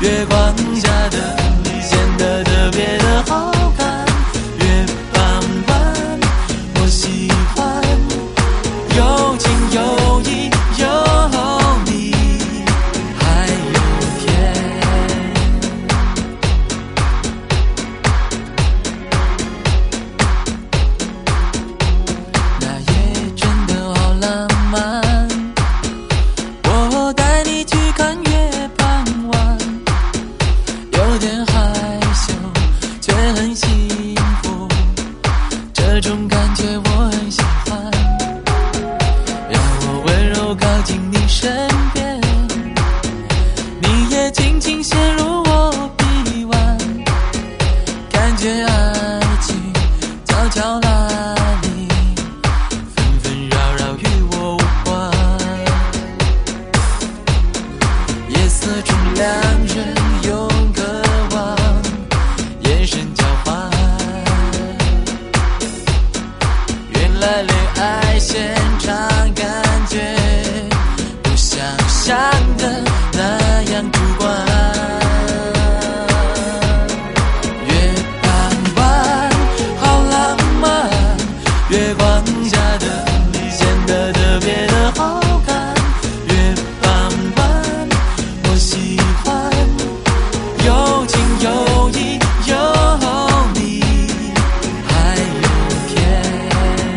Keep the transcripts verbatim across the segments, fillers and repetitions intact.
月光下的你显得特别的好看。月傍晚，我喜欢有情有义有你，还有天。那夜真的好浪漫，我带你去看月傍晚，有点害羞却很幸福，这种感觉我很喜欢。让我温柔靠近你身边，你也轻轻陷入我臂弯，感觉爱情悄悄来临，纷纷扰扰与我无关。夜色中两人用渴望眼神交换，原来恋爱现场感觉不想象的那样主观。月傍晚好浪漫，月光下的你显得特别的好看。月傍晚，我喜欢有情有义有你，还有天。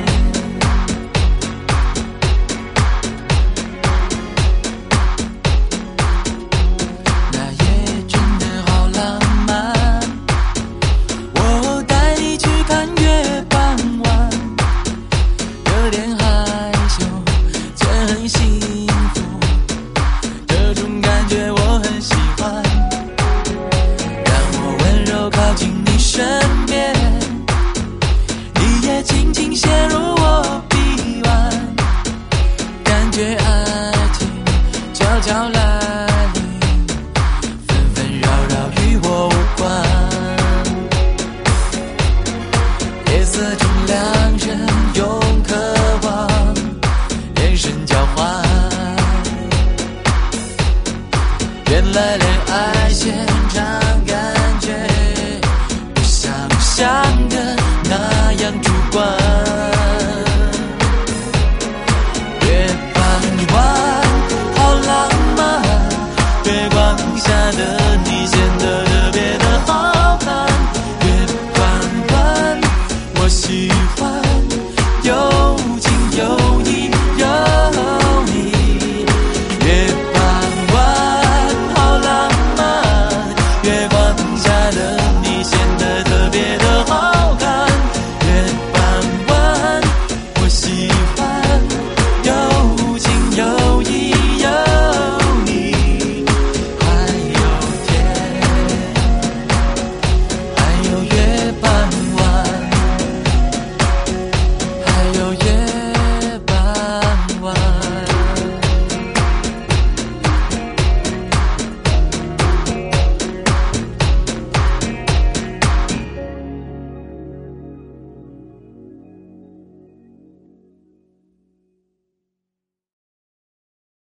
那夜真的好浪漫，我带你去看月傍晚，有点害羞却很幸福，这种感觉我很喜欢。让我温柔靠近你身边，你也轻轻陷入我臂弯，感觉爱情悄悄来临，纷纷扰扰与我无关。夜色中两人用渴望眼神交换，原来恋爱现场感觉不想象的那样主观。月傍晚好浪漫，月光下的你显